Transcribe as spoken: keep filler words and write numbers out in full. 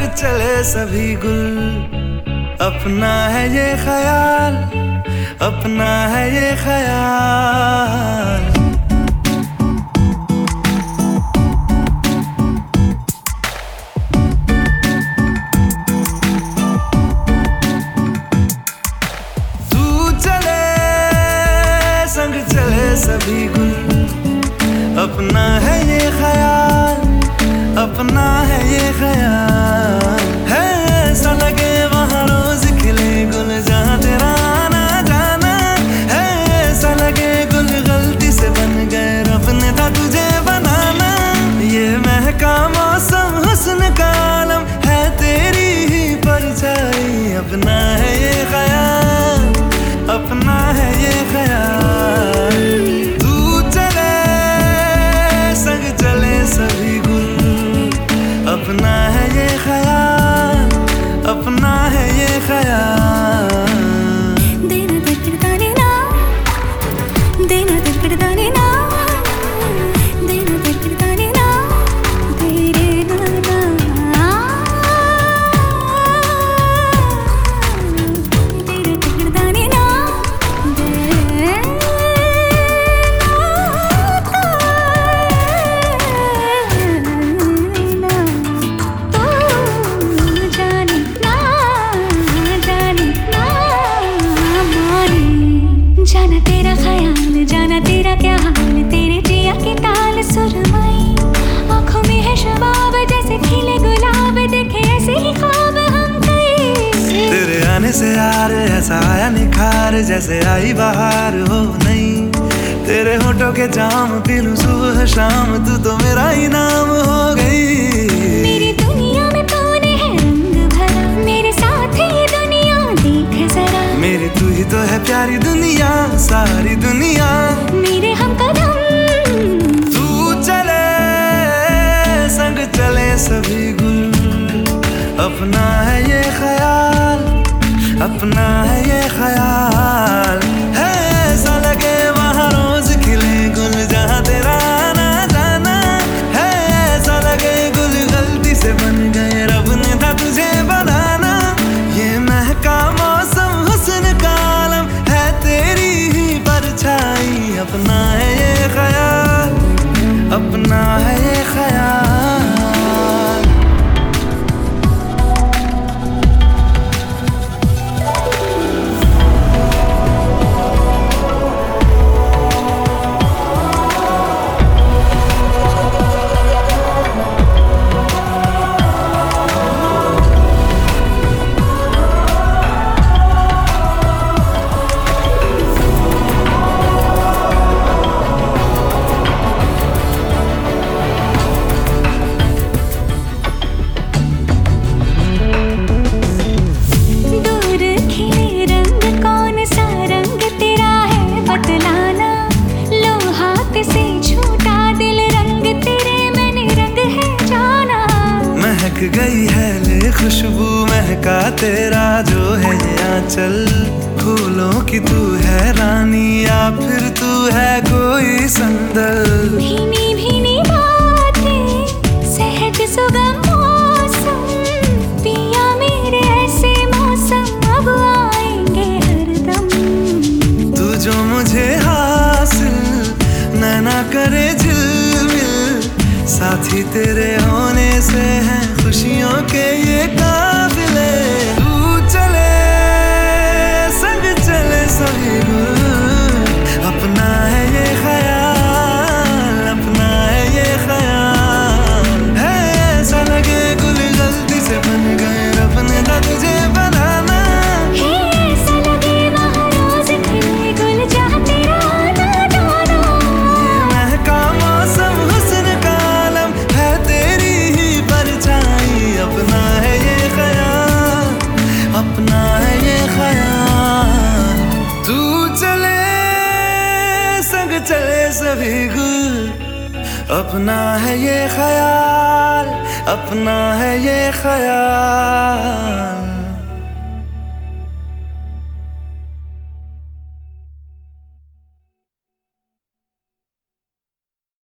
संग चले सभी गुल, अपना है ये ख्याल, अपना है ये ख्याल। तू चले संग चले सभी गुल, अपना है ये ख्याल, अपना है ये ख्याल। है ऐसा लगे वहाँ रोज खिले गुल जहाँ तेरा आना जाना, है ऐसा लगे गुल गलती से बन गए रब ने था तुझे बनाना। ये महका मौसम हुस्न का आलम है तेरी ही परछाई, अपना है ये ख्याल, अपना है ये ख्याल। तू चले संग चले सभी गुल, अपना है ये ख्याल, अपना है ये ख्याल। देना दिलकड़ाने ना, देना दिलकड़ाने ना, देना दिलकड़ाने ना, तेरे नाना। देना दिलकड़ाने ना, देना जाना तेरा ख्याल, जाना तेरा क्या हाल, तेरे जिया की ताल सुरमई। आँखों में है शबाब जैसे खिले गुलाब, देखे ऐसे ही ख्वाब हम कई। तेरे आने से यार ऐसा आया निखार, जैसे आई बाहर हो नहीं। तेरे होठों के जाम पी लूं सुबह शाम, तू तो मेरा ही नाम हो गई। मेरी दुनिया में तूने है रंग भरा, मेरे साथ ये दुनिया देख जरा। मेरी तू ही तो है प्यारी दुनिया, सारी दुनिया मेरे हम कदम। तू चले संग चले सभी गुल, अपना है ये ख्याल, अपना है ये ख्याल। है ऐसा लगे वहाँ रोज खिले गुल जहाँ तेरा आना जाना, है ऐसा लगे गुल गलती से बन गए रब ने था तुझे बनाना। ये महका मौसम हुस्न का आलम है तेरी ही परछाई, अपना है ये ख्याल, अपना है ये ख्याल। महक गई है ले खुशबू महका तेरा जो है ये आंचल। फूलों की तू है रानी या फिर तू है कोई संदल। भीनी भीनी बातें सहज सुगम मौसम, पिया मेरे ऐसे मौसम अब आएंगे हरदम। तू जो मुझे हासिल नैना करे झिलमिल, साथी तेरे होने से हैं खुशियों के ये काफिले। तू चले संग चले सभी गुल, अपना है ये ख्याल, अपना है ये ख्याल। है ऐसा लगे गुल गलती से बन गए रब ने था तुझे बनाना। है ऐसा लगे वहाँ रोज खिले गुल जहाँ तेरा आना जाना। ये महका मौसम हुस्न का आलम है तेरी ही परछाई, अपना है ये ख्याल, अपना है ये ख्याल। तू चले संग चले सभी गुल, अपना है ये ख्याल, अपना है ये ख्याल।